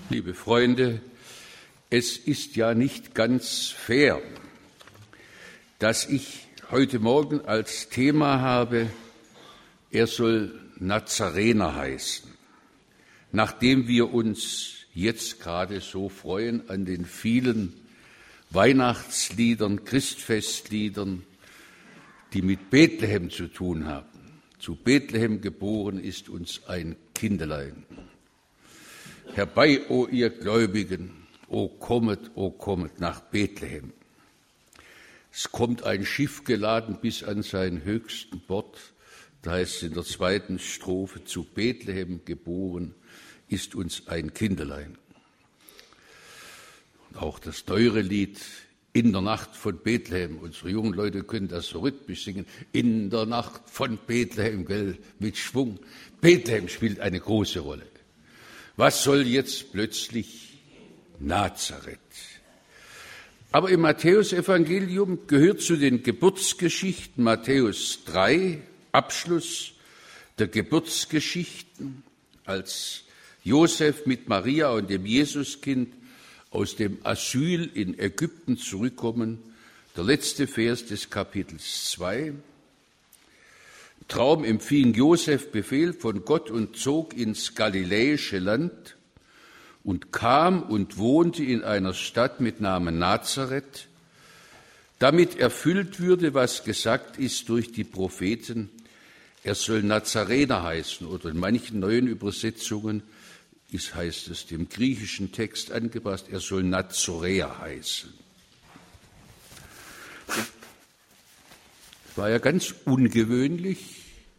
Liebe Freunde, es ist ja nicht ganz fair, dass ich heute Morgen als Thema habe, er soll Nazarener heißen, nachdem wir uns jetzt gerade so freuen an den vielen Weihnachtsliedern, Christfestliedern, die mit Bethlehem zu tun haben. Zu Bethlehem geboren ist uns ein Kindelein. Herbei, o ihr Gläubigen, o kommet nach Bethlehem. Es kommt ein Schiff geladen bis an seinen höchsten Bord. Da heißt es in der zweiten Strophe, zu Bethlehem geboren ist uns ein Kindelein. Auch das teure Lied In der Nacht von Bethlehem, unsere jungen Leute können das so rhythmisch singen, in der Nacht von Bethlehem, gell, mit Schwung. Bethlehem spielt eine große Rolle. Was soll jetzt plötzlich Nazareth? Aber im Matthäusevangelium gehört zu den Geburtsgeschichten Matthäus 3, Abschluss der Geburtsgeschichten, als Josef mit Maria und dem Jesuskind aus dem Asyl in Ägypten zurückkommen, der letzte Vers des Kapitels 2. Traum empfing Josef Befehl von Gott und zog ins galiläische Land und kam und wohnte in einer Stadt mit Namen Nazareth, damit erfüllt würde, was gesagt ist durch die Propheten, er soll Nazarener heißen, oder in manchen neuen Übersetzungen heißt es dem griechischen Text angepasst, er soll Nazoräer heißen. War ja ganz ungewöhnlich,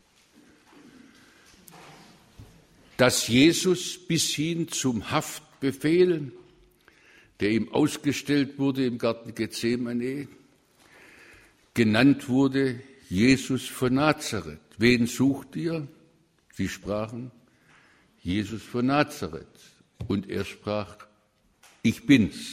dass Jesus bis hin zum Haftbefehl, der ihm ausgestellt wurde im Garten Gethsemane, genannt wurde Jesus von Nazareth. Wen sucht ihr? Sie sprachen, Jesus von Nazareth. Und er sprach, ich bin's.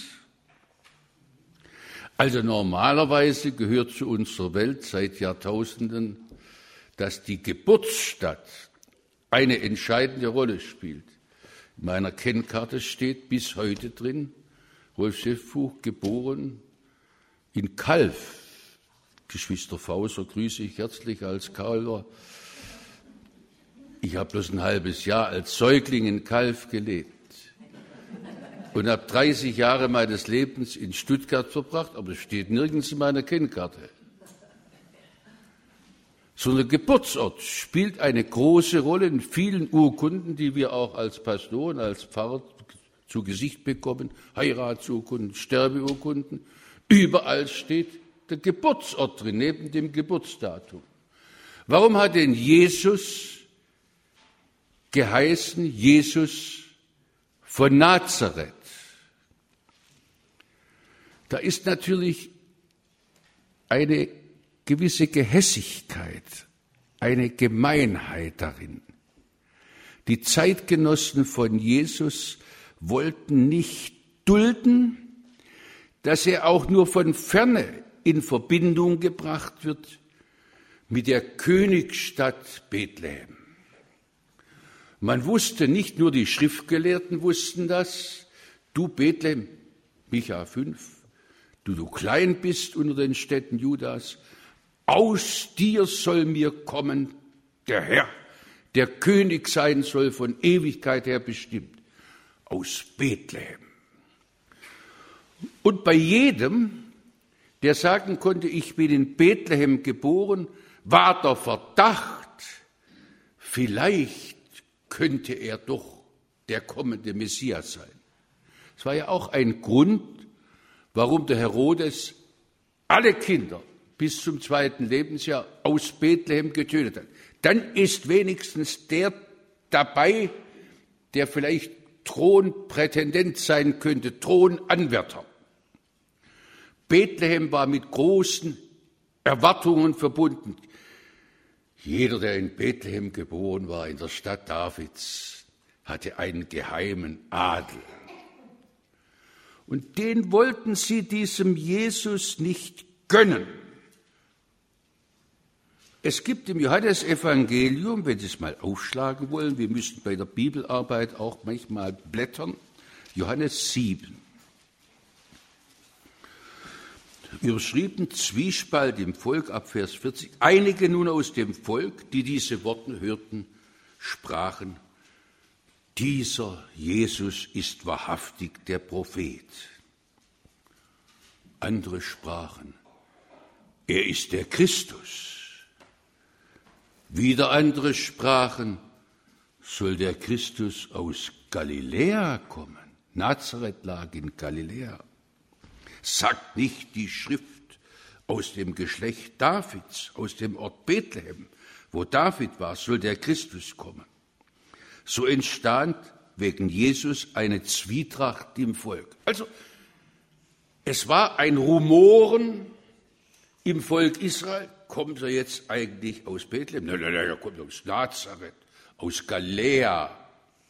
Also normalerweise gehört zu unserer Welt seit Jahrtausenden, dass die Geburtsstadt eine entscheidende Rolle spielt. In meiner Kennkarte steht bis heute drin, Rolf Schäffbuch, geboren in Calw. Geschwister Fauser grüße ich herzlich als Calwer. Ich habe bloß ein halbes Jahr als Säugling in Calw gelebt und habe 30 Jahre meines Lebens in Stuttgart verbracht, aber es steht nirgends in meiner Kennkarte. So ein Geburtsort spielt eine große Rolle in vielen Urkunden, die wir auch als Pastoren, als Pfarrer zu Gesicht bekommen, Heiratsurkunden, Sterbeurkunden. Überall steht der Geburtsort drin, neben dem Geburtsdatum. Warum hat denn Jesus geheißen, Jesus von Nazareth? Da ist natürlich eine gewisse Gehässigkeit, eine Gemeinheit darin. Die Zeitgenossen von Jesus wollten nicht dulden, dass er auch nur von ferne in Verbindung gebracht wird mit der Königsstadt Bethlehem. Man wusste, nicht nur die Schriftgelehrten wussten das, du Bethlehem, Micha 5, du klein bist unter den Städten Judas, aus dir soll mir kommen der Herr, der König sein soll, von Ewigkeit her bestimmt, aus Bethlehem. Und bei jedem, der sagen konnte, ich bin in Bethlehem geboren, war der Verdacht, vielleicht könnte er doch der kommende Messias sein. Es war ja auch ein Grund, warum der Herodes alle Kinder bis zum 2. Lebensjahr aus Bethlehem getötet hat. Dann ist wenigstens der dabei, der vielleicht Thronprätendent sein könnte, Thronanwärter. Bethlehem war mit großen Erwartungen verbunden. Jeder, der in Bethlehem geboren war, in der Stadt Davids, hatte einen geheimen Adel. Und den wollten sie diesem Jesus nicht gönnen. Es gibt im Johannesevangelium, wenn Sie es mal aufschlagen wollen, wir müssen bei der Bibelarbeit auch manchmal blättern, Johannes 7. Überschrieben Zwiespalt im Volk ab Vers 40. Einige nun aus dem Volk, die diese Worte hörten, sprachen, dieser Jesus ist wahrhaftig der Prophet. Andere sprachen, er ist der Christus. Wieder andere sprachen, soll der Christus aus Galiläa kommen? Nazareth lag in Galiläa. Sagt nicht die Schrift aus dem Geschlecht Davids, aus dem Ort Bethlehem, wo David war, soll der Christus kommen. So entstand wegen Jesus eine Zwietracht im Volk. Also, es war ein Rumoren im Volk Israel. Kommt er jetzt eigentlich aus Bethlehem? Nein, er kommt aus Nazareth, aus Galiläa.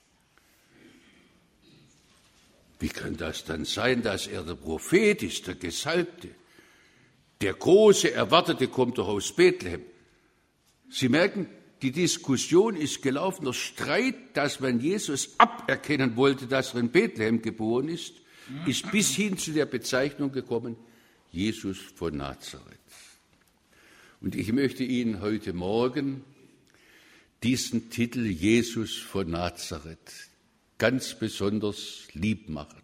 Wie kann das dann sein, dass er der Prophet ist, der Gesalbte? Der große Erwartete kommt doch aus Bethlehem. Sie merken, die Diskussion ist gelaufen, der Streit, dass man Jesus aberkennen wollte, dass er in Bethlehem geboren ist bis hin zu der Bezeichnung gekommen, Jesus von Nazareth. Und ich möchte Ihnen heute Morgen diesen Titel Jesus von Nazareth ganz besonders lieb machen.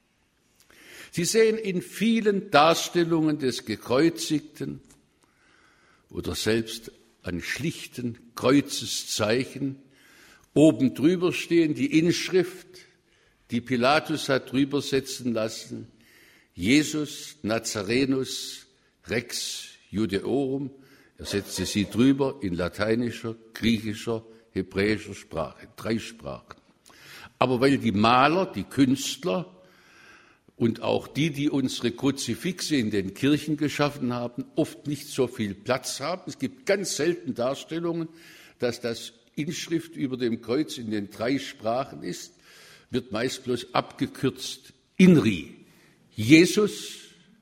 Sie sehen in vielen Darstellungen des Gekreuzigten oder selbst an schlichten Kreuzeszeichen oben drüber stehen die Inschrift, die Pilatus hat drüber setzen lassen, Jesus Nazarenus Rex Judaeorum. Er setzte sie drüber in lateinischer, griechischer, hebräischer Sprache, 3 Sprachen. Aber weil die Maler, die Künstler und auch die unsere Kruzifixe in den Kirchen geschaffen haben, oft nicht so viel Platz haben. Es gibt ganz selten Darstellungen, dass das Inschrift über dem Kreuz in den 3 Sprachen ist, wird meist bloß abgekürzt INRI. Jesus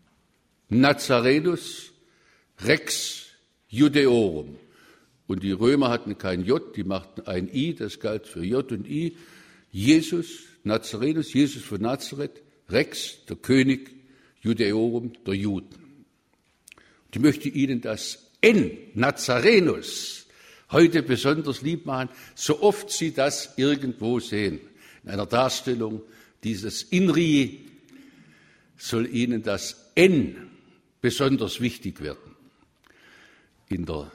Nazarenus Rex Judaeorum. Und die Römer hatten kein J, die machten ein I, das galt für J und I. Jesus Nazarenus, Jesus von Nazareth, Rex, der König, Judaeorum, der Juden. Und ich möchte Ihnen das N, Nazarenus, heute besonders lieb machen, so oft Sie das irgendwo sehen. In einer Darstellung dieses INRI soll Ihnen das N besonders wichtig werden. In der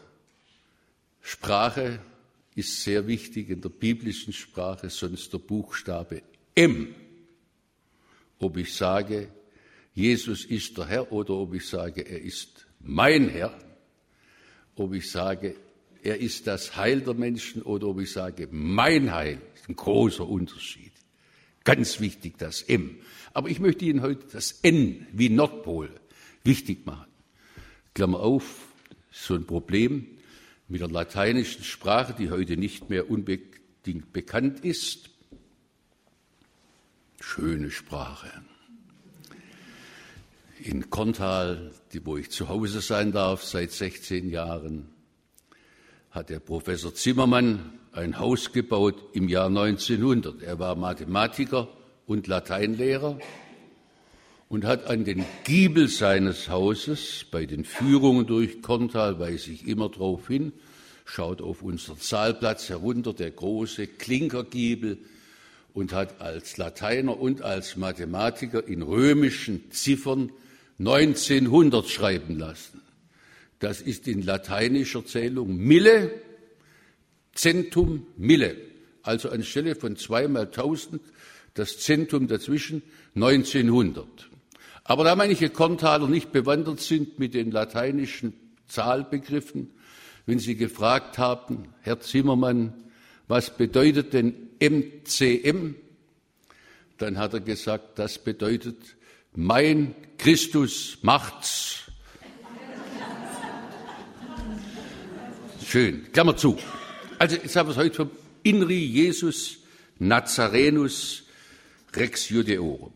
Sprache ist sehr wichtig, in der biblischen Sprache sonst der Buchstabe M. Ob ich sage, Jesus ist der Herr oder ob ich sage, er ist mein Herr, ob ich sage, er ist das Heil der Menschen oder ob ich sage, mein Heil, ist ein großer Unterschied. Ganz wichtig, das M. Aber ich möchte Ihnen heute das N wie Nordpol wichtig machen. Klammer auf, so ein Problem mit der lateinischen Sprache, die heute nicht mehr unbedingt bekannt ist. Schöne Sprache. In Korntal, wo ich zu Hause sein darf seit 16 Jahren, hat der Professor Zimmermann ein Haus gebaut im Jahr 1900. Er war Mathematiker und Lateinlehrer und hat an den Giebel seines Hauses, bei den Führungen durch Korntal weise ich immer drauf hin, schaut auf unseren Saalplatz herunter, der große Klinkergiebel, und hat als Lateiner und als Mathematiker in römischen Ziffern 1900 schreiben lassen. Das ist in lateinischer Zählung Mille, Centum Mille, also anstelle von 2 mal 1000, das Zentum dazwischen 1900. Aber da manche Korntaler nicht bewandert sind mit den lateinischen Zahlbegriffen, wenn sie gefragt haben, Herr Zimmermann, was bedeutet denn MCM? Dann hat er gesagt, das bedeutet, mein Christus macht's. Schön, Klammer zu. Also jetzt haben wir es heute vom INRI Jesus Nazarenus Rex Judaeorum.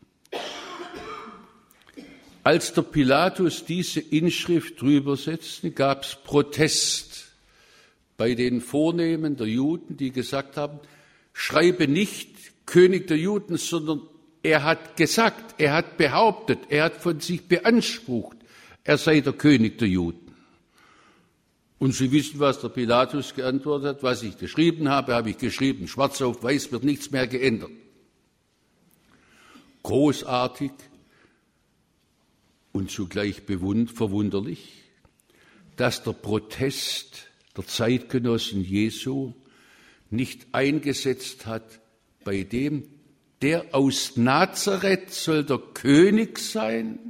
Als der Pilatus diese Inschrift drüber setzte, gab es Protest bei den Vornehmen der Juden, die gesagt haben, schreibe nicht König der Juden, sondern Er hat gesagt, er hat behauptet, er hat von sich beansprucht, er sei der König der Juden. Und Sie wissen, was der Pilatus geantwortet hat. Was ich geschrieben habe ich geschrieben. Schwarz auf weiß, wird nichts mehr geändert. Großartig und zugleich verwunderlich, dass der Protest der Zeitgenossen Jesu nicht eingesetzt hat bei dem, der aus Nazareth soll der König sein.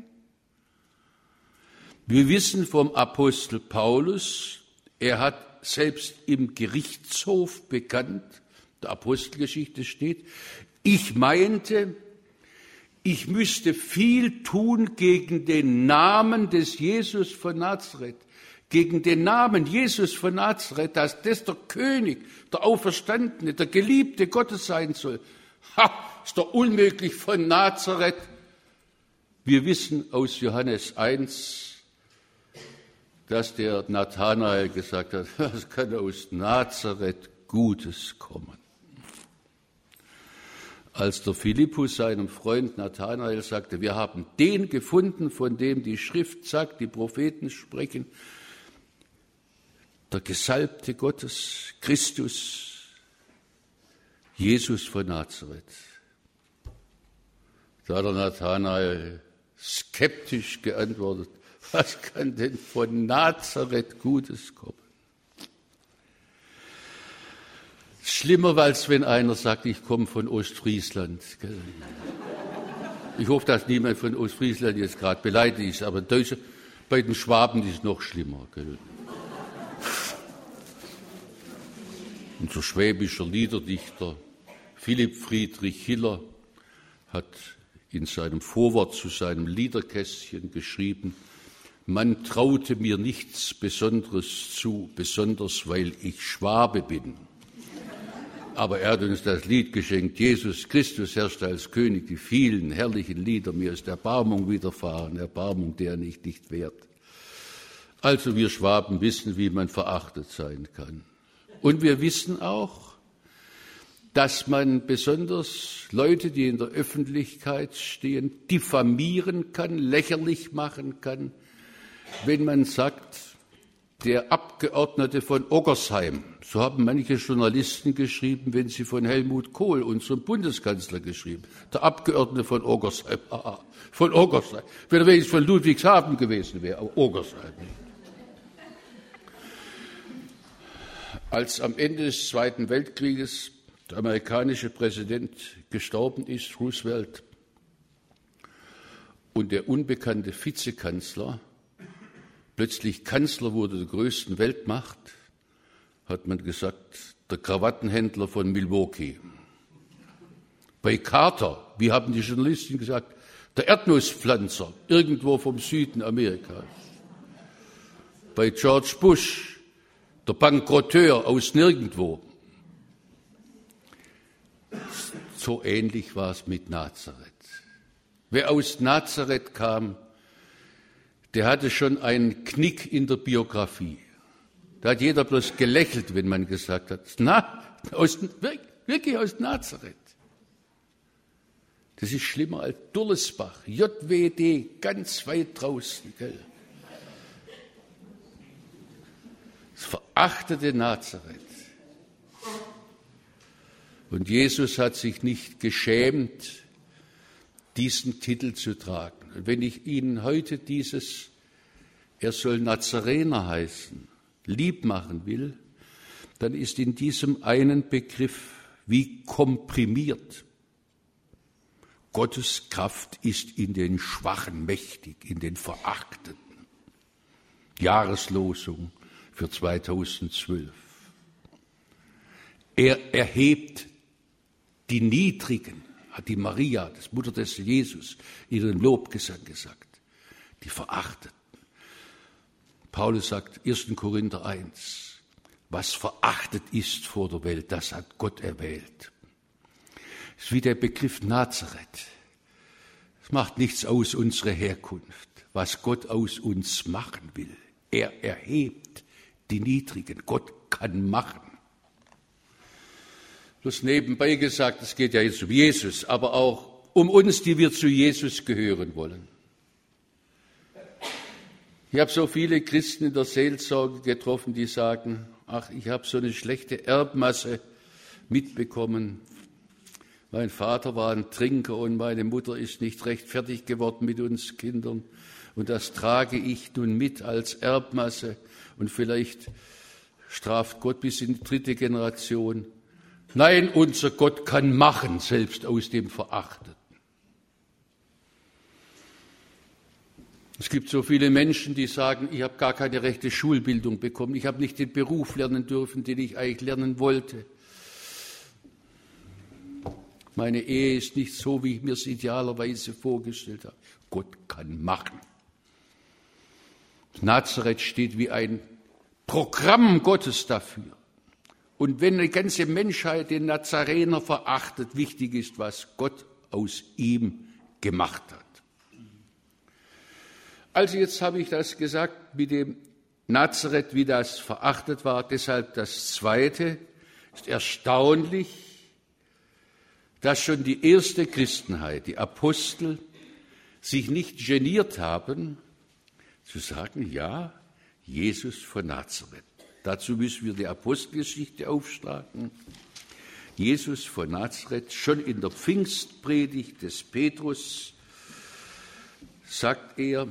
Wir wissen vom Apostel Paulus, er hat selbst im Gerichtshof bekannt, der Apostelgeschichte steht, ich meinte, ich müsste viel tun gegen den Namen des Jesus von Nazareth, gegen den Namen Jesus von Nazareth, dass das der König, der Auferstandene, der Geliebte Gottes sein soll. Ist doch unmöglich von Nazareth. Wir wissen aus Johannes 1, dass der Nathanael gesagt hat, es kann aus Nazareth Gutes kommen. Als der Philippus seinem Freund Nathanael sagte, wir haben den gefunden, von dem die Schrift sagt, die Propheten sprechen, der Gesalbte Gottes, Christus, Jesus von Nazareth. Da hat der Nathanael skeptisch geantwortet, was kann denn von Nazareth Gutes kommen? Schlimmer, als wenn einer sagt, ich komme von Ostfriesland. Ich hoffe, dass niemand von Ostfriesland jetzt gerade beleidigt ist, aber bei den Schwaben ist es noch schlimmer. Unser schwäbischer Liederdichter Philipp Friedrich Hiller hat in seinem Vorwort zu seinem Liederkästchen geschrieben, man traute mir nichts Besonderes zu, besonders weil ich Schwabe bin. Aber er hat uns das Lied geschenkt, Jesus Christus herrscht als König, die vielen herrlichen Lieder, mir ist Erbarmung widerfahren, Erbarmung, der nicht wehrt. Also wir Schwaben wissen, wie man verachtet sein kann. Und wir wissen auch, dass man besonders Leute, die in der Öffentlichkeit stehen, diffamieren kann, lächerlich machen kann, wenn man sagt, der Abgeordnete von Oggersheim, so haben manche Journalisten geschrieben, wenn sie von Helmut Kohl, unserem Bundeskanzler, geschrieben, der Abgeordnete von Oggersheim, von Oggersheim, wenn er wenigstens von Ludwigshafen gewesen wäre, Oggersheim. Als am Ende des Zweiten Weltkrieges der amerikanische Präsident gestorben ist, Roosevelt, und der unbekannte Vizekanzler plötzlich Kanzler wurde der größten Weltmacht, hat man gesagt, der Krawattenhändler von Milwaukee. Bei Carter, wie haben die Journalisten gesagt, der Erdnusspflanzer irgendwo vom Süden Amerikas. Bei George Bush, der Bankrotteur aus nirgendwo. So ähnlich war es mit Nazareth. Wer aus Nazareth kam, der hatte schon einen Knick in der Biografie. Da hat jeder bloß gelächelt, wenn man gesagt hat, wirklich aus Nazareth. Das ist schlimmer als Durlesbach, JWD, ganz weit draußen. Gell? Das verachtete Nazareth. Und Jesus hat sich nicht geschämt, diesen Titel zu tragen. Und wenn ich Ihnen heute er soll Nazarener heißen, lieb machen will, dann ist in diesem einen Begriff wie komprimiert. Gottes Kraft ist in den Schwachen mächtig, in den Verachteten. Jahreslosung für 2012. Er erhebt die Niedrigen, hat die Maria, das Mutter des Jesus, in ihrem Lobgesang gesagt, die Verachteten. Paulus sagt, 1. Korinther 1, was verachtet ist vor der Welt, das hat Gott erwählt. Das ist wie der Begriff Nazareth. Es macht nichts aus unserer Herkunft, was Gott aus uns machen will. Er erhebt die Niedrigen. Gott kann machen. Bloß nebenbei gesagt, es geht ja jetzt um Jesus, aber auch um uns, die wir zu Jesus gehören wollen. Ich habe so viele Christen in der Seelsorge getroffen, die sagen, ach, ich habe so eine schlechte Erbmasse mitbekommen. Mein Vater war ein Trinker und meine Mutter ist nicht recht fertig geworden mit uns Kindern. Und das trage ich nun mit als Erbmasse. Und vielleicht straft Gott bis in die 3. Generation. Nein, unser Gott kann machen, selbst aus dem Verachteten. Es gibt so viele Menschen, die sagen, ich habe gar keine rechte Schulbildung bekommen. Ich habe nicht den Beruf lernen dürfen, den ich eigentlich lernen wollte. Meine Ehe ist nicht so, wie ich mir es idealerweise vorgestellt habe. Gott kann machen. Nazareth steht wie ein Programm Gottes dafür. Und wenn eine ganze Menschheit den Nazarener verachtet, wichtig ist, was Gott aus ihm gemacht hat. Also jetzt habe ich das gesagt mit dem Nazareth, wie das verachtet war. Deshalb das Zweite ist erstaunlich, dass schon die erste Christenheit, die Apostel, sich nicht geniert haben, zu sagen, ja, Jesus von Nazareth. Dazu müssen wir die Apostelgeschichte aufschlagen. Jesus von Nazareth, schon in der Pfingstpredigt des Petrus, sagt er,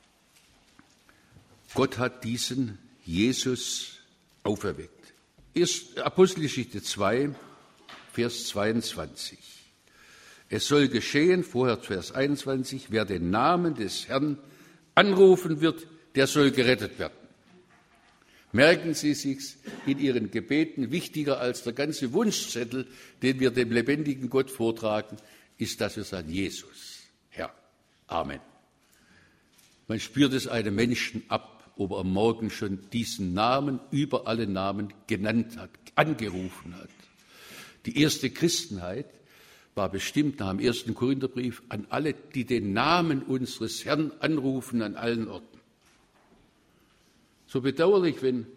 Gott hat diesen Jesus auferweckt. Erst Apostelgeschichte 2, Vers 22. Es soll geschehen, vorher Vers 21, wer den Namen des Herrn anrufen wird, der soll gerettet werden. Merken Sie sich's in Ihren Gebeten, wichtiger als der ganze Wunschzettel, den wir dem lebendigen Gott vortragen, ist, dass wir sagen, Jesus, Herr, Amen. Man spürt es einem Menschen ab, ob er am Morgen schon diesen Namen über alle Namen genannt hat, angerufen hat. Die erste Christenheit war bestimmt nach dem 1. Korintherbrief an alle, die den Namen unseres Herrn anrufen an allen Orten. So bedauerlich, wenn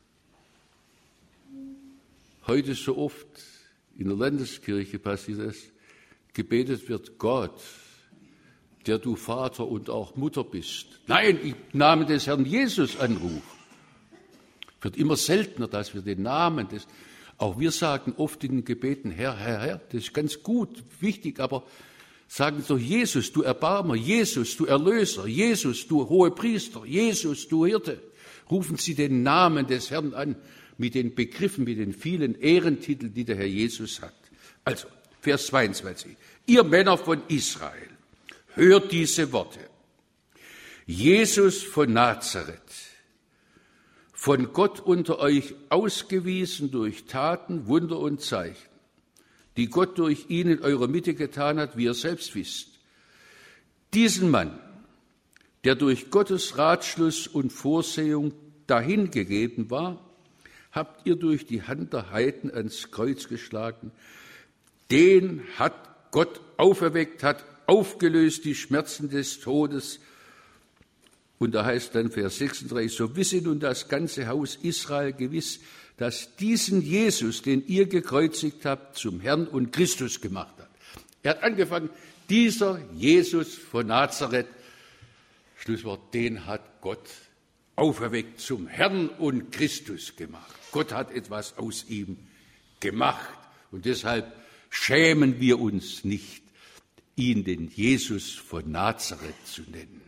heute so oft in der Landeskirche passiert ist, gebetet wird, Gott, der du Vater und auch Mutter bist. Nein, im Namen des Herrn Jesus anrufen. Wird immer seltener, dass wir den Namen des, auch wir sagen oft in den Gebeten, Herr, Herr, Herr, das ist ganz gut, wichtig, aber sagen so, Jesus, du Erbarmer, Jesus, du Erlöser, Jesus, du Hohepriester, Jesus, du Hirte. Rufen Sie den Namen des Herrn an mit den Begriffen, mit den vielen Ehrentiteln, die der Herr Jesus hat. Also, Vers 22. Ihr Männer von Israel, hört diese Worte. Jesus von Nazareth, von Gott unter euch ausgewiesen durch Taten, Wunder und Zeichen, die Gott durch ihn in eurer Mitte getan hat, wie ihr selbst wisst. Diesen Mann, der durch Gottes Ratschluss und Vorsehung dahingegeben war, habt ihr durch die Hand der Heiden ans Kreuz geschlagen. Den hat Gott auferweckt, hat aufgelöst die Schmerzen des Todes. Und da heißt dann Vers 36, so wisse nun das ganze Haus Israel gewiss, dass diesen Jesus, den ihr gekreuzigt habt, zum Herrn und Christus gemacht hat. Er hat angefangen, dieser Jesus von Nazareth, Schlusswort, den hat Gott auferweckt, zum Herrn und Christus gemacht. Gott hat etwas aus ihm gemacht und deshalb schämen wir uns nicht, ihn den Jesus von Nazareth zu nennen.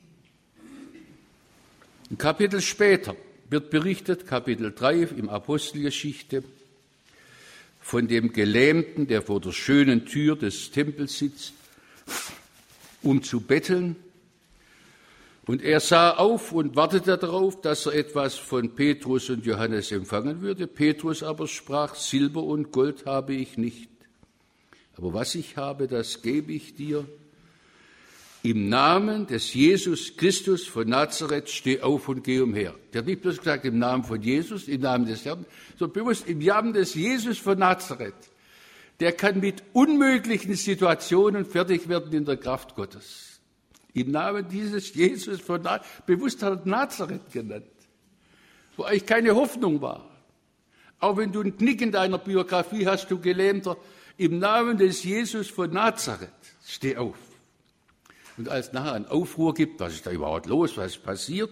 Ein Kapitel später wird berichtet, Kapitel 3 im Apostelgeschichte, von dem Gelähmten, der vor der schönen Tür des Tempels sitzt, um zu betteln. Und er sah auf und wartete darauf, dass er etwas von Petrus und Johannes empfangen würde. Petrus aber sprach, Silber und Gold habe ich nicht, aber was ich habe, das gebe ich dir. Im Namen des Jesus Christus von Nazareth steh auf und geh umher. Der hat nicht bloß gesagt, im Namen von Jesus, im Namen des Herrn, sondern bewusst im Namen des Jesus von Nazareth. Der kann mit unmöglichen Situationen fertig werden in der Kraft Gottes. Im Namen dieses Jesus von Nazareth, bewusst hat er Nazareth genannt, wo eigentlich keine Hoffnung war. Auch wenn du einen Knick in deiner Biografie hast, du Gelähmter, im Namen des Jesus von Nazareth. steh auf. Und als nachher ein Aufruhr gibt, was ist da überhaupt los, was ist passiert,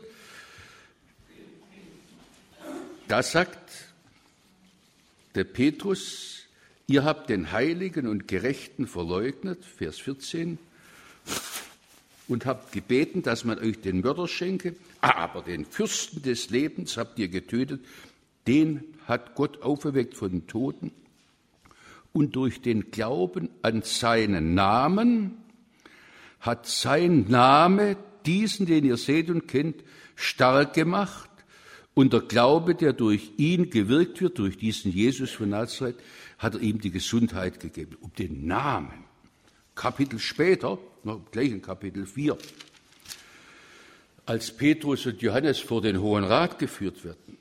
da sagt der Petrus, ihr habt den Heiligen und Gerechten verleugnet, Vers 14, und habt gebeten, dass man euch den Mörder schenke, aber den Fürsten des Lebens habt ihr getötet, den hat Gott auferweckt von den Toten, und durch den Glauben an seinen Namen hat sein Name diesen, den ihr seht und kennt, stark gemacht, und der Glaube, der durch ihn gewirkt wird, durch diesen Jesus von Nazareth, hat er ihm die Gesundheit gegeben. Um den Namen. Kapitel später, gleich in Kapitel 4, als Petrus und Johannes vor den Hohen Rat geführt werden.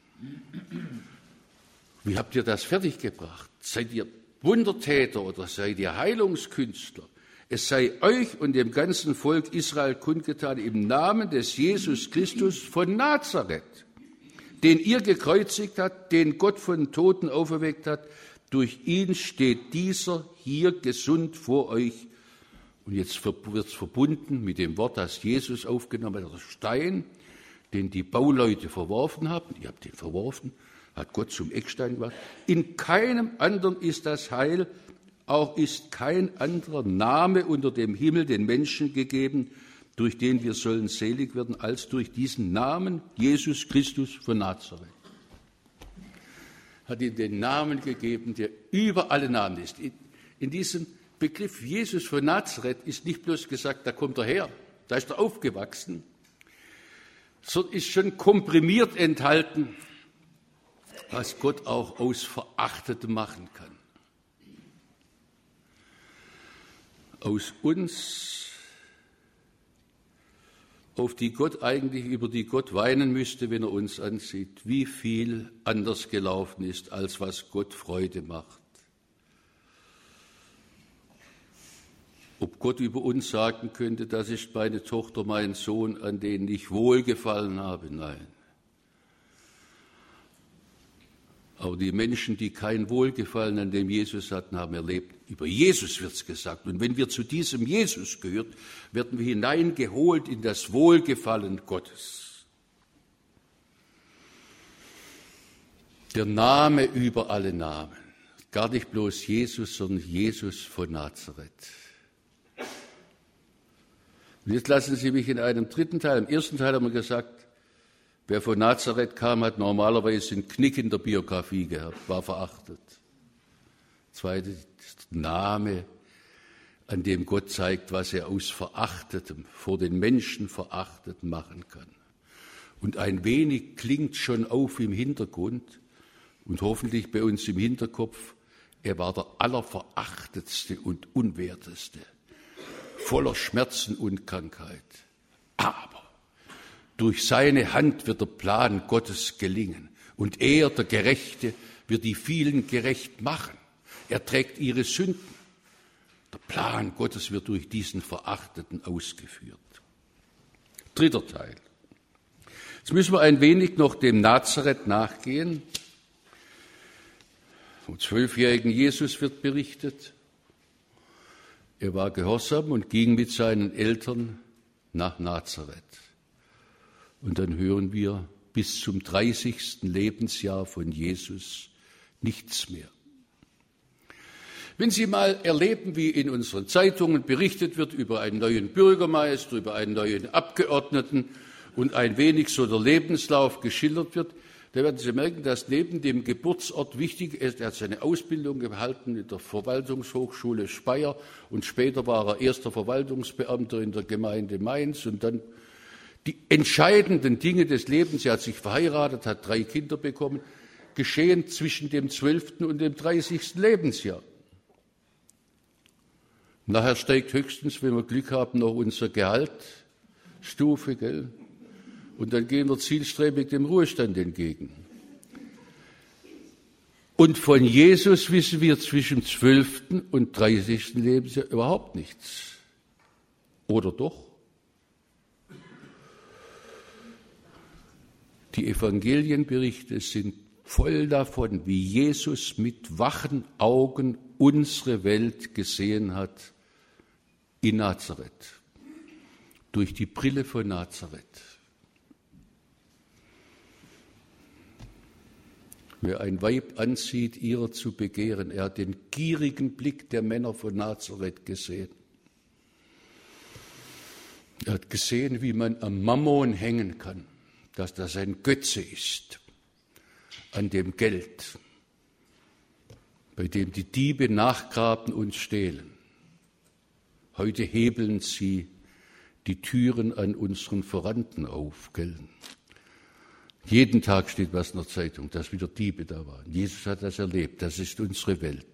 Wie habt ihr das fertiggebracht? Seid ihr Wundertäter oder seid ihr Heilungskünstler? Es sei euch und dem ganzen Volk Israel kundgetan im Namen des Jesus Christus von Nazareth, den ihr gekreuzigt habt, den Gott von Toten auferweckt hat. Durch ihn steht dieser hier gesund vor euch. Und jetzt wird es verbunden mit dem Wort, das Jesus aufgenommen hat, der Stein, den die Bauleute verworfen haben. Ihr habt ihn verworfen, hat Gott zum Eckstein gemacht. In keinem anderen ist das Heil, auch ist kein anderer Name unter dem Himmel den Menschen gegeben, durch den wir sollen selig werden, als durch diesen Namen Jesus Christus von Nazareth. Hat ihm den Namen gegeben, der über alle Namen ist. In diesem Begriff Jesus von Nazareth ist nicht bloß gesagt, da kommt er her, da ist er aufgewachsen, sondern ist schon komprimiert enthalten, was Gott auch aus Verachtetem machen kann. Aus uns, über die Gott weinen müsste, wenn er uns ansieht, wie viel anders gelaufen ist, als was Gott Freude macht. Ob Gott über uns sagen könnte, das ist meine Tochter, mein Sohn, an denen ich wohlgefallen habe? Nein. Aber die Menschen, die kein Wohlgefallen an dem Jesus hatten, haben erlebt, über Jesus wird es gesagt. Und wenn wir zu diesem Jesus gehört, werden wir hineingeholt in das Wohlgefallen Gottes. Der Name über alle Namen. Gar nicht bloß Jesus, sondern Jesus von Nazareth. Und jetzt lassen Sie mich in einem dritten Teil, im ersten Teil haben wir gesagt, wer von Nazareth kam, hat normalerweise einen Knick in der Biografie gehabt, war verachtet. Zweitens, der Name, an dem Gott zeigt, was er aus Verachtetem, vor den Menschen verachtet machen kann. Und ein wenig klingt schon auf im Hintergrund und hoffentlich bei uns im Hinterkopf, er war der Allerverachtetste und Unwerteste, voller Schmerzen und Krankheit. Aber durch seine Hand wird der Plan Gottes gelingen. Und er, der Gerechte, wird die vielen gerecht machen. Er trägt ihre Sünden. Der Plan Gottes wird durch diesen Verachteten ausgeführt. Dritter Teil. Jetzt müssen wir ein wenig noch dem Nazareth nachgehen. Vom 12-jährigen Jesus wird berichtet. Er war gehorsam und ging mit seinen Eltern nach Nazareth. Und dann hören wir bis zum 30. Lebensjahr von Jesus nichts mehr. Wenn Sie mal erleben, wie in unseren Zeitungen berichtet wird über einen neuen Bürgermeister, über einen neuen Abgeordneten und ein wenig so der Lebenslauf geschildert wird, da werden Sie merken, dass neben dem Geburtsort wichtig ist, er hat seine Ausbildung gehalten in der Verwaltungshochschule Speyer und später war er erster Verwaltungsbeamter in der Gemeinde Mainz und dann die entscheidenden Dinge des Lebens, er hat sich verheiratet, hat 3 Kinder bekommen, geschehen zwischen dem 12. und dem 30. Lebensjahr. Nachher steigt höchstens, wenn wir Glück haben, noch unser Gehaltsstufe, gell? Und dann gehen wir zielstrebig dem Ruhestand entgegen. Und von Jesus wissen wir zwischen 12. und 30. Lebensjahr überhaupt nichts. Oder doch? Die Evangelienberichte sind voll davon, wie Jesus mit wachen Augen unsere Welt gesehen hat, in Nazareth, durch die Brille von Nazareth. Wer ein Weib ansieht, ihrer zu begehren, er hat den gierigen Blick der Männer von Nazareth gesehen. Er hat gesehen, wie man am Mammon hängen kann, dass das ein Götze ist, an dem Geld, bei dem die Diebe nachgraben und stehlen. Heute hebeln sie die Türen an unseren Verwandten auf, gell? Jeden Tag steht was in der Zeitung, dass wieder Diebe da waren. Jesus hat das erlebt, das ist unsere Welt.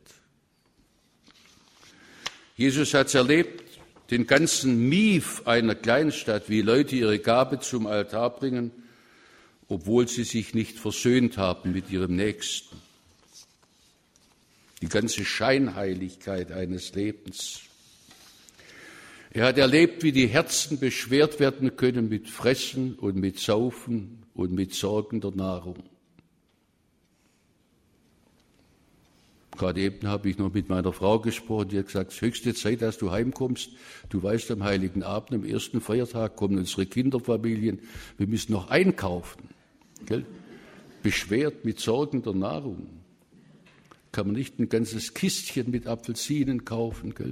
Jesus hat es erlebt, den ganzen Mief einer Kleinstadt, wie Leute ihre Gabe zum Altar bringen, obwohl sie sich nicht versöhnt haben mit ihrem Nächsten. Die ganze Scheinheiligkeit eines Lebens. Er hat erlebt, wie die Herzen beschwert werden können mit Fressen und mit Saufen und mit Sorgen der Nahrung. Gerade eben habe ich noch mit meiner Frau gesprochen, die hat gesagt, es ist höchste Zeit, dass du heimkommst. Du weißt, am Heiligen Abend, am ersten Feiertag kommen unsere Kinderfamilien, wir müssen noch einkaufen. Gell? Beschwert mit Sorgen der Nahrung. Kann man nicht ein ganzes Kistchen mit Apfelsinen kaufen. Gell?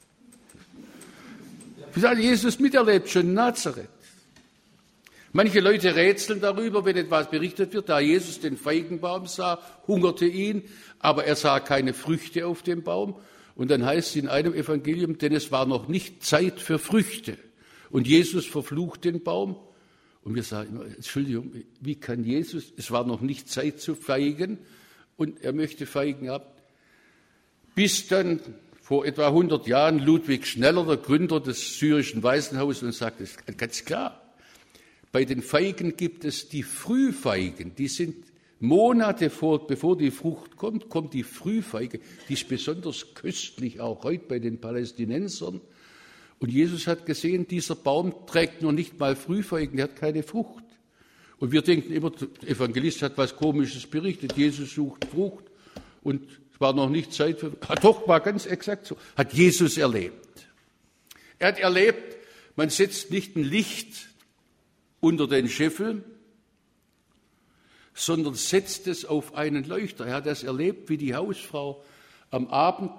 Das hat Jesus miterlebt, schon in Nazareth. Manche Leute rätseln darüber, wenn etwas berichtet wird, da Jesus den Feigenbaum sah, hungerte ihn, aber er sah keine Früchte auf dem Baum. Und dann heißt es in einem Evangelium, denn es war noch nicht Zeit für Früchte. Und Jesus verflucht den Baum. Und wir sagen immer, Entschuldigung, wie kann Jesus, es war noch nicht Zeit zu feigen und er möchte Feigen haben. Bis dann vor etwa 100 Jahren Ludwig Schneller, der Gründer des syrischen Waisenhauses, und sagt, es ist ganz klar, bei den Feigen gibt es die Frühfeigen, die sind Monate bevor die Frucht kommt, kommt die Frühfeige, die ist besonders köstlich, auch heute bei den Palästinensern. Und Jesus hat gesehen, dieser Baum trägt noch nicht mal Frühfeigen, der hat keine Frucht. Und wir denken immer, der Evangelist hat was Komisches berichtet, Jesus sucht Frucht und es war noch nicht Zeit für, doch, war ganz exakt so, hat Jesus erlebt. Er hat erlebt, man setzt nicht ein Licht unter den Scheffel, sondern setzt es auf einen Leuchter. Er hat das erlebt, wie die Hausfrau am Abend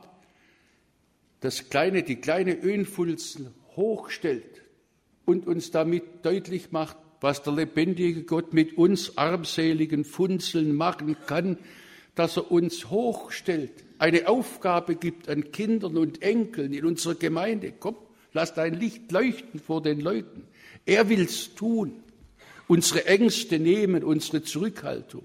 die kleine Ölfulzen hochstellt und uns damit deutlich macht, was der lebendige Gott mit uns armseligen Funzeln machen kann, dass er uns hochstellt, eine Aufgabe gibt an Kindern und Enkeln in unserer Gemeinde. Komm, lass dein Licht leuchten vor den Leuten. Er will's tun. Unsere Ängste nehmen, unsere Zurückhaltung.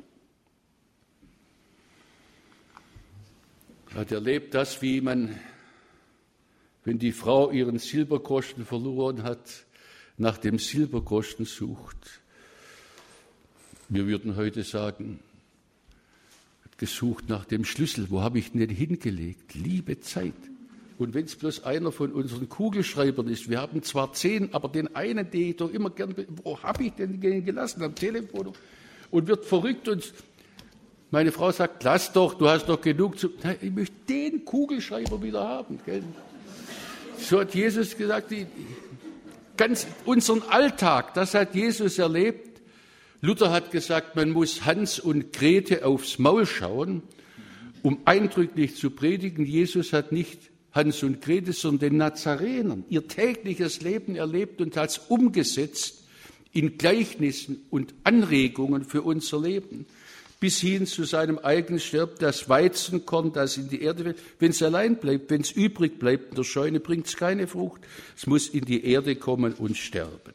Er hat erlebt das, wie man, wenn die Frau ihren Silbergroschen verloren hat, nach dem Silbergroschen sucht. Wir würden heute sagen, hat gesucht nach dem Schlüssel. Wo habe ich den hingelegt? Liebe Zeit. Und wenn es bloß einer von unseren Kugelschreibern ist, wir haben zwar 10, aber den einen, den ich doch immer gern, wo habe ich den gelassen? Am Telefon. Und wird verrückt und meine Frau sagt, lass doch, du hast doch genug zu. Nein, ich möchte den Kugelschreiber wieder haben. Gell? So hat Jesus gesagt, ganz unseren Alltag, das hat Jesus erlebt. Luther hat gesagt, man muss Hans und Grete aufs Maul schauen, um eindrücklich zu predigen. Jesus hat nicht Hans und Grete, sondern den Nazarenern ihr tägliches Leben erlebt und hat es umgesetzt in Gleichnissen und Anregungen für unser Leben, bis hin zu seinem eigenen Sterben, das Weizenkorn, das in die Erde fällt. Wenn es allein bleibt, wenn es übrig bleibt in der Scheune, bringt es keine Frucht. Es muss in die Erde kommen und sterben.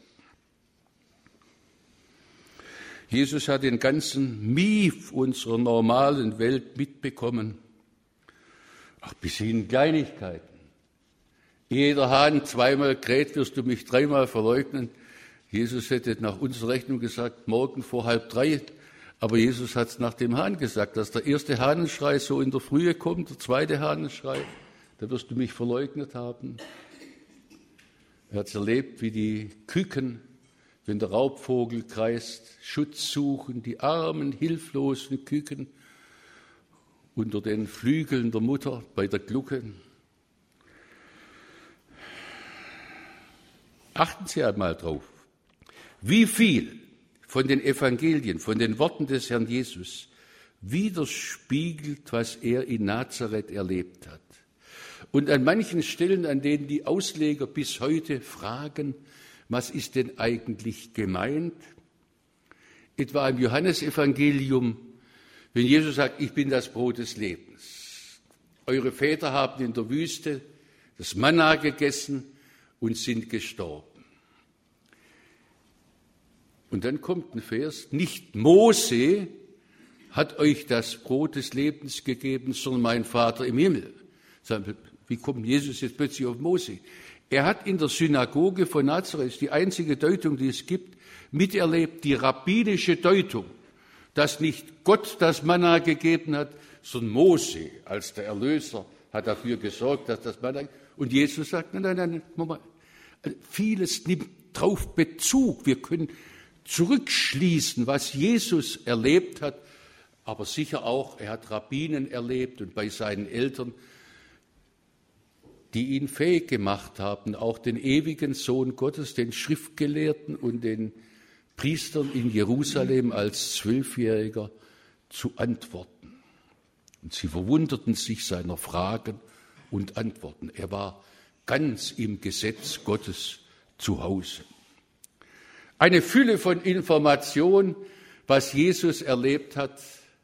Jesus hat den ganzen Mief unserer normalen Welt mitbekommen. Auch bis hin Kleinigkeiten. Ehe der Hahn zweimal kräht, wirst du mich dreimal verleugnen. Jesus hätte nach unserer Rechnung gesagt, morgen vor 2:30. Aber Jesus hat es nach dem Hahn gesagt, dass der erste Hahnenschrei so in der Frühe kommt, der zweite Hahnenschrei, da wirst du mich verleugnet haben. Er hat es erlebt, wie die Küken, wenn der Raubvogel kreist, Schutz suchen, die armen, hilflosen Küken unter den Flügeln der Mutter bei der Glucke. Achten Sie einmal drauf. Wie viel von den Evangelien, von den Worten des Herrn Jesus widerspiegelt, was er in Nazareth erlebt hat. Und an manchen Stellen, an denen die Ausleger bis heute fragen, was ist denn eigentlich gemeint? Etwa im Johannesevangelium, wenn Jesus sagt, ich bin das Brot des Lebens. Eure Väter haben in der Wüste das Manna gegessen und sind gestorben. Und dann kommt ein Vers, nicht Mose hat euch das Brot des Lebens gegeben, sondern mein Vater im Himmel. Wie kommt Jesus jetzt plötzlich auf Mose? Er hat in der Synagoge von Nazareth, die einzige Deutung, die es gibt, miterlebt, die rabbinische Deutung, dass nicht Gott das Manna gegeben hat, sondern Mose als der Erlöser hat dafür gesorgt, dass das Manna. Und Jesus sagt, nein, Moment, vieles nimmt drauf Bezug. Wir können zurückschließen, was Jesus erlebt hat, aber sicher auch, er hat Rabbinen erlebt und bei seinen Eltern, die ihn fähig gemacht haben, auch den ewigen Sohn Gottes, den Schriftgelehrten und den Priestern in Jerusalem als 12-Jähriger zu antworten. Und sie verwunderten sich seiner Fragen und Antworten. Er war ganz im Gesetz Gottes zu Hause. Eine Fülle von Informationen, was Jesus erlebt hat.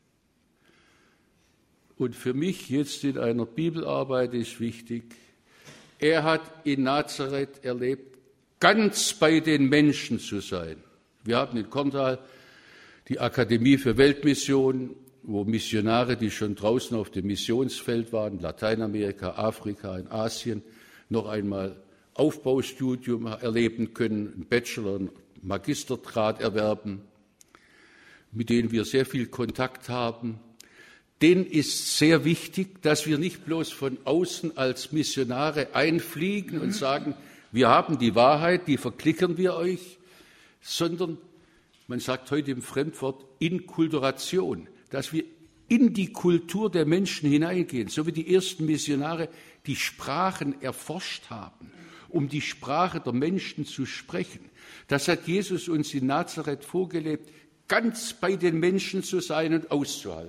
Und für mich jetzt in einer Bibelarbeit ist wichtig, er hat in Nazareth erlebt, ganz bei den Menschen zu sein. Wir haben in Korntal die Akademie für Weltmission, wo Missionare, die schon draußen auf dem Missionsfeld waren, Lateinamerika, Afrika, in Asien, noch einmal Aufbaustudium erleben können, einen Bachelor- und Magistergrad erwerben, mit denen wir sehr viel Kontakt haben. Denen ist sehr wichtig, dass wir nicht bloß von außen als Missionare einfliegen und sagen, wir haben die Wahrheit, die verklickern wir euch, sondern, man sagt heute im Fremdwort, Inkulturation, dass wir in die Kultur der Menschen hineingehen, so wie die ersten Missionare die Sprachen erforscht haben, um die Sprache der Menschen zu sprechen. Das hat Jesus uns in Nazareth vorgelebt, ganz bei den Menschen zu sein und auszuhalten.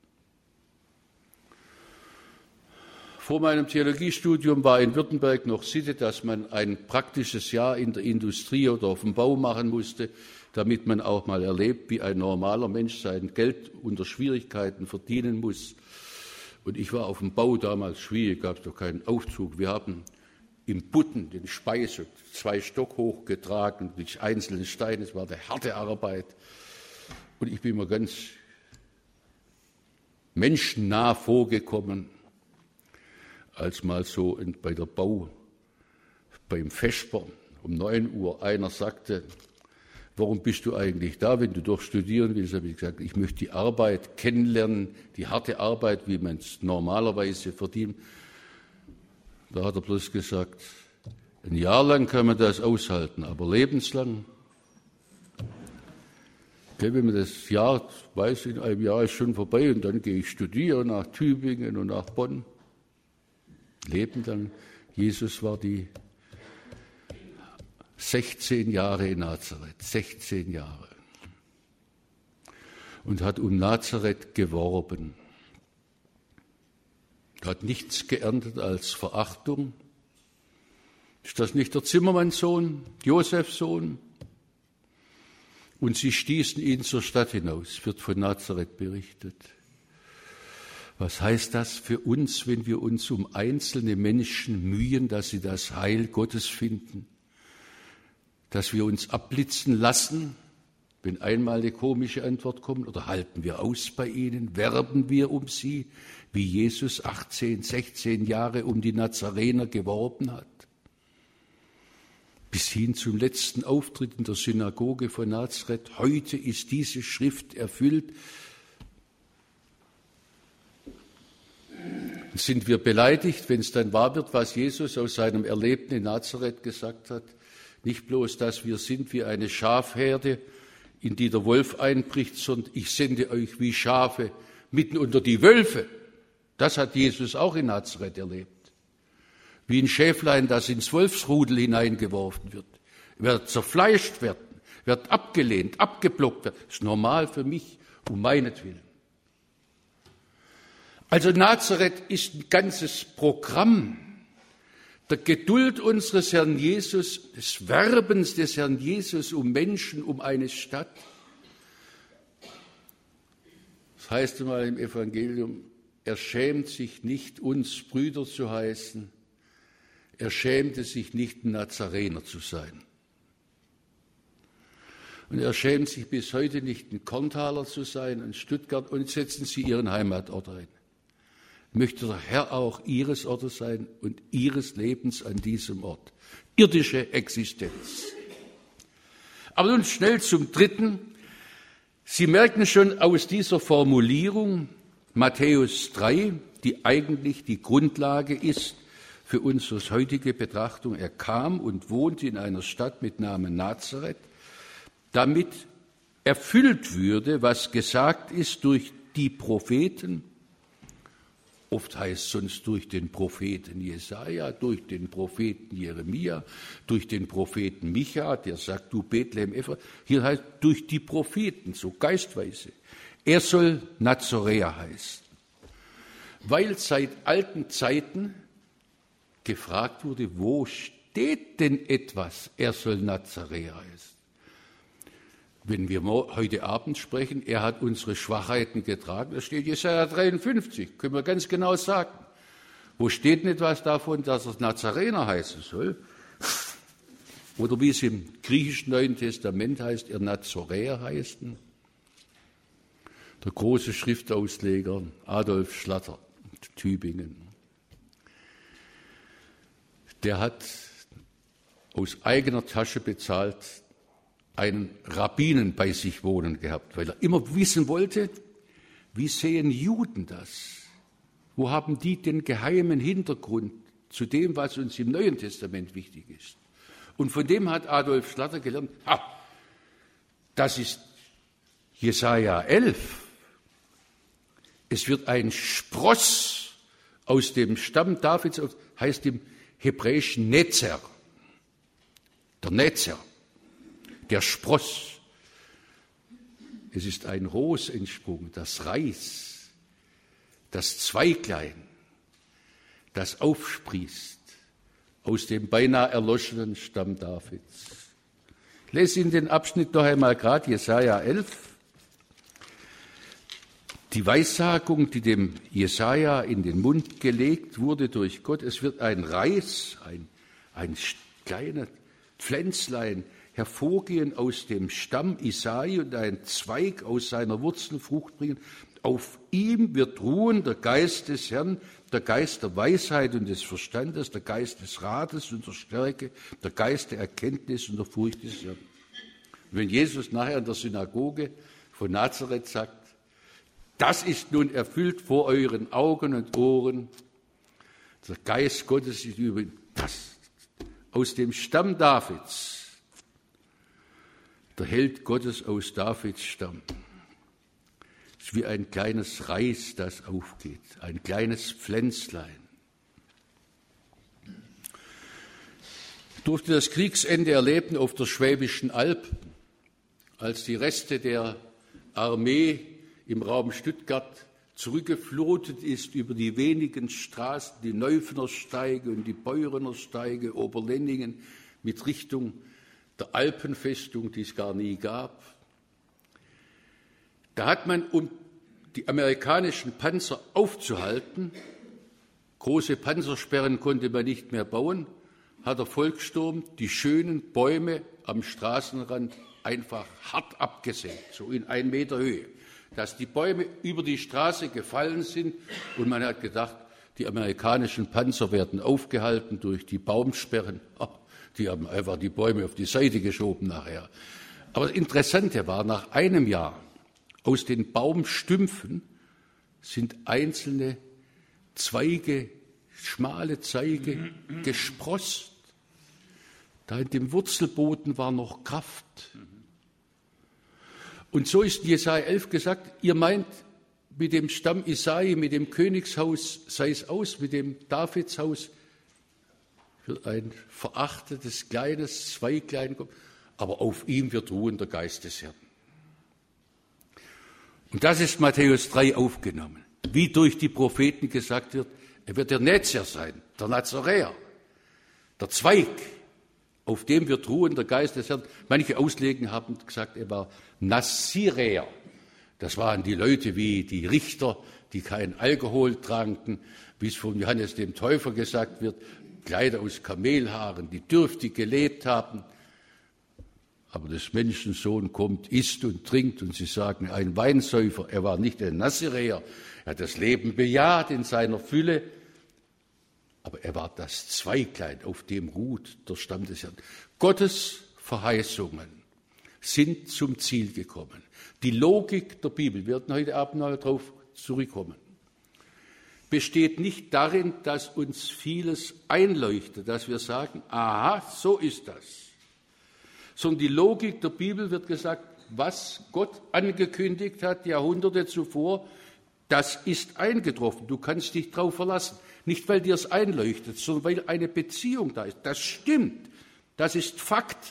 Vor meinem Theologiestudium war in Württemberg noch Sitte, dass man ein praktisches Jahr in der Industrie oder auf dem Bau machen musste, damit man auch mal erlebt, wie ein normaler Mensch sein Geld unter Schwierigkeiten verdienen muss. Und ich war auf dem Bau damals schwierig, gab es doch keinen Aufzug. Wir haben im Butten den Speise 2 Stock hochgetragen durch einzelne Steine. Es war eine harte Arbeit. Und ich bin mir ganz menschennah vorgekommen, als mal so bei der beim Vesper um 9 Uhr einer sagte, warum bist du eigentlich da, wenn du doch studieren willst? Habe ich gesagt, ich möchte die Arbeit kennenlernen, die harte Arbeit, wie man es normalerweise verdient. Da hat er bloß gesagt, ein Jahr lang kann man das aushalten, aber lebenslang. Okay, wenn man das Jahr weiß, in einem Jahr ist schon vorbei und dann gehe ich studieren nach Tübingen und nach Bonn. Lebenslang. Jesus war die 16 Jahre in Nazareth, 16 Jahre. Und hat um Nazareth geworben. Hat nichts geerntet als Verachtung. Ist das nicht der Zimmermannssohn, Josefs Sohn? Und sie stießen ihn zur Stadt hinaus, wird von Nazareth berichtet. Was heißt das für uns, wenn wir uns um einzelne Menschen mühen, dass sie das Heil Gottes finden? Dass wir uns abblitzen lassen, wenn einmal eine komische Antwort kommt, oder halten wir aus bei ihnen, werben wir um sie, wie Jesus 18, 16 Jahre um die Nazarener geworben hat? Bis hin zum letzten Auftritt in der Synagoge von Nazareth. Heute ist diese Schrift erfüllt. Sind wir beleidigt, wenn es dann wahr wird, was Jesus aus seinem Erlebten in Nazareth gesagt hat? Nicht bloß, dass wir sind wie eine Schafherde, in die der Wolf einbricht, sondern ich sende euch wie Schafe mitten unter die Wölfe. Das hat Jesus auch in Nazareth erlebt. Wie ein Schäflein, das ins Wolfsrudel hineingeworfen wird. werde zerfleischt werden, werde abgelehnt, abgeblockt werden. Das ist normal für mich, um meinetwillen. Also Nazareth ist ein ganzes Programm der Geduld unseres Herrn Jesus, des Werbens des Herrn Jesus um Menschen, um eine Stadt. Das heißt einmal im Evangelium, er schämt sich nicht, uns Brüder zu heißen. Er schämte sich nicht, ein Nazarener zu sein. Und er schämt sich bis heute nicht, ein Korntaler zu sein, ein Stuttgart. Und setzen Sie Ihren Heimatort ein. Möchte der Herr auch Ihres Ortes sein und Ihres Lebens an diesem Ort. Irdische Existenz. Aber nun schnell zum Dritten. Sie merken schon aus dieser Formulierung, Matthäus 3, die eigentlich die Grundlage ist für unsere heutige Betrachtung. Er kam und wohnte in einer Stadt mit Namen Nazareth, damit erfüllt würde, was gesagt ist durch die Propheten. Oft heißt es sonst durch den Propheten Jesaja, durch den Propheten Jeremia, durch den Propheten Micha, der sagt, du Bethlehem Ephra. Hier heißt durch die Propheten, so geistweise. Er soll Nazoräer heißen, weil seit alten Zeiten gefragt wurde, wo steht denn etwas, er soll Nazoräer heißen. Wenn wir heute Abend sprechen, er hat unsere Schwachheiten getragen, da steht Jesaja 53, können wir ganz genau sagen. Wo steht denn etwas davon, dass er Nazarener heißen soll? Oder wie es im griechischen Neuen Testament heißt, er Nazoräer heißen? Der große Schriftausleger Adolf Schlatter, Tübingen, der hat aus eigener Tasche bezahlt einen Rabbinen bei sich wohnen gehabt, weil er immer wissen wollte, wie sehen Juden das? Wo haben die den geheimen Hintergrund zu dem, was uns im Neuen Testament wichtig ist? Und von dem hat Adolf Schlatter gelernt, das ist Jesaja 11. Es wird ein Spross aus dem Stamm Davids, heißt im Hebräischen Netzer. Der Netzer, der Spross. Es ist ein Ros entsprungen, das Reis, das Zweiglein, das aufsprießt aus dem beinahe erloschenen Stamm Davids. Ich lese Ihnen den Abschnitt noch einmal gerade, Jesaja 11. Die Weissagung, die dem Jesaja in den Mund gelegt wurde durch Gott, es wird ein Reis, ein kleines Pflänzlein hervorgehen aus dem Stamm Isai und ein Zweig aus seiner Wurzel Frucht bringen. Auf ihm wird ruhen der Geist des Herrn, der Geist der Weisheit und des Verstandes, der Geist des Rates und der Stärke, der Geist der Erkenntnis und der Furcht des Herrn. Und wenn Jesus nachher in der Synagoge von Nazareth sagt, das ist nun erfüllt vor euren Augen und Ohren, der Geist Gottes ist über das aus dem Stamm Davids, der Held Gottes aus Davids Stamm. Es ist wie ein kleines Reis, das aufgeht, ein kleines Pflänzlein. Ich durfte das Kriegsende erleben auf der Schwäbischen Alb, als die Reste der Armee im Raum Stuttgart zurückgeflotet ist über die wenigen Straßen, die Neufener Steige und die Beurener Steige, Oberlenningen, mit Richtung der Alpenfestung, die es gar nie gab. Da hat man, um die amerikanischen Panzer aufzuhalten, große Panzersperren konnte man nicht mehr bauen, hat der Volkssturm die schönen Bäume am Straßenrand einfach hart abgesägt, so in 1 Meter Höhe, dass die Bäume über die Straße gefallen sind und man hat gedacht, die amerikanischen Panzer werden aufgehalten durch die Baumsperren. Die haben einfach die Bäume auf die Seite geschoben nachher. Aber das Interessante war, nach einem Jahr aus den Baumstümpfen sind einzelne Zweige, schmale Zweige gesproßt. Da in dem Wurzelboden war noch Kraft. Und so ist in Jesaja 11 gesagt, ihr meint, mit dem Stamm Isai, mit dem Königshaus sei es aus, mit dem Davidshaus wird ein verachtetes, kleines Zweiglein kommen, aber auf ihm wird ruhen der Geist des Herrn. Und das ist Matthäus 3 aufgenommen. Wie durch die Propheten gesagt wird, er wird der Netzer sein, der Nazaräer, der Zweig, auf dem wird ruhen der Geist des Herrn. Manche Ausleger haben gesagt, er war Naziräer. Das waren die Leute wie die Richter, die keinen Alkohol tranken, wie es von Johannes dem Täufer gesagt wird, Kleider aus Kamelhaaren, die dürftig gelebt haben. Aber des Menschensohn kommt, isst und trinkt, und sie sagen, ein Weinsäufer. Er war nicht ein Naziräer, er hat das Leben bejaht in seiner Fülle, aber er war das Zweiglein, auf dem ruht der Stamm des Herrn. Gottes Verheißungen sind zum Ziel gekommen. Die Logik der Bibel, wir werden heute Abend noch darauf zurückkommen, besteht nicht darin, dass uns vieles einleuchtet, dass wir sagen, aha, so ist das. Sondern die Logik der Bibel wird gesagt, was Gott angekündigt hat, Jahrhunderte zuvor, das ist eingetroffen. Du kannst dich darauf verlassen. Nicht, weil dir es einleuchtet, sondern weil eine Beziehung da ist. Das stimmt. Das ist Fakt.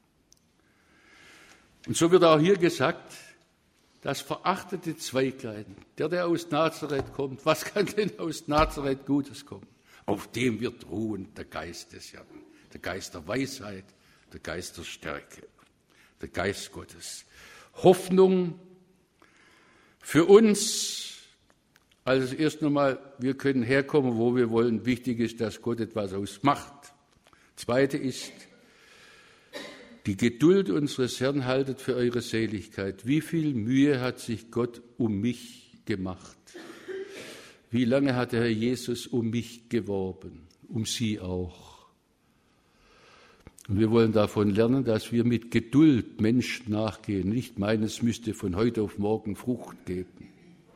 Und so wird auch hier gesagt, das verachtete Zweiglein, der aus Nazareth kommt, was kann denn aus Nazareth Gutes kommen? Auf dem wird ruhen der Geist des Herrn, der Geist der Weisheit, der Geist der Stärke, der Geist Gottes. Hoffnung für uns, also erst einmal, wir können herkommen, wo wir wollen. Wichtig ist, dass Gott etwas ausmacht. Zweite ist, die Geduld unseres Herrn haltet für eure Seligkeit. Wie viel Mühe hat sich Gott um mich gemacht? Wie lange hat der Herr Jesus um mich geworben? Um Sie auch. Und wir wollen davon lernen, dass wir mit Geduld Menschen nachgehen. Nicht meinen, es müsste von heute auf morgen Frucht geben.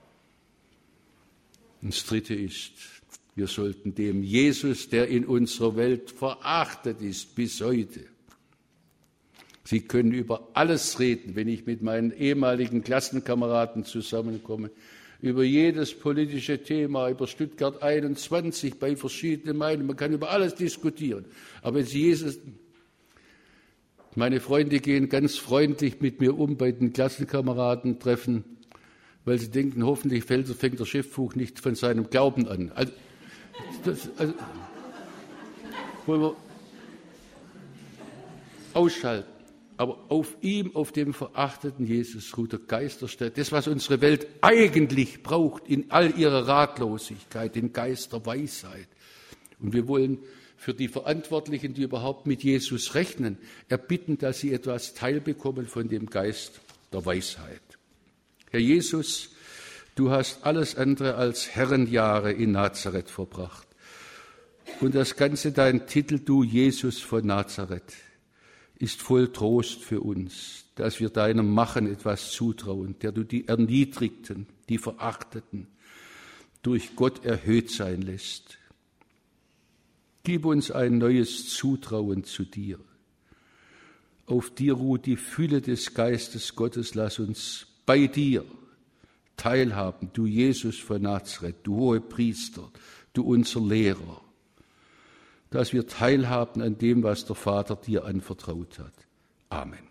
Und das Dritte ist, wir sollten dem Jesus, der in unserer Welt verachtet ist bis heute. Sie können über alles reden, wenn ich mit meinen ehemaligen Klassenkameraden zusammenkomme, über jedes politische Thema, über Stuttgart 21, bei verschiedenen Meinungen. Man kann über alles diskutieren. Aber wenn Sie Jesus, meine Freunde gehen ganz freundlich mit mir um bei den Klassenkameraden treffen, weil sie denken, hoffentlich fängt der Chefbuch nicht von seinem Glauben an. Also wollen wir ausschalten. Aber auf ihm, auf dem verachteten Jesus, ruht der Geist der Stärke. Das, was unsere Welt eigentlich braucht, in all ihrer Ratlosigkeit, den Geist der Weisheit. Und wir wollen für die Verantwortlichen, die überhaupt mit Jesus rechnen, erbitten, dass sie etwas teilbekommen von dem Geist der Weisheit. Herr Jesus, du hast alles andere als Herrenjahre in Nazareth verbracht. Und das Ganze, dein Titel, du Jesus von Nazareth, ist voll Trost für uns, dass wir deinem Machen etwas zutrauen, der du die Erniedrigten, die Verachteten durch Gott erhöht sein lässt. Gib uns ein neues Zutrauen zu dir. Auf dir ruht die Fülle des Geistes Gottes. Lass uns bei dir teilhaben, du Jesus von Nazareth, du Hohepriester, du unser Lehrer, dass wir teilhaben an dem, was der Vater dir anvertraut hat. Amen.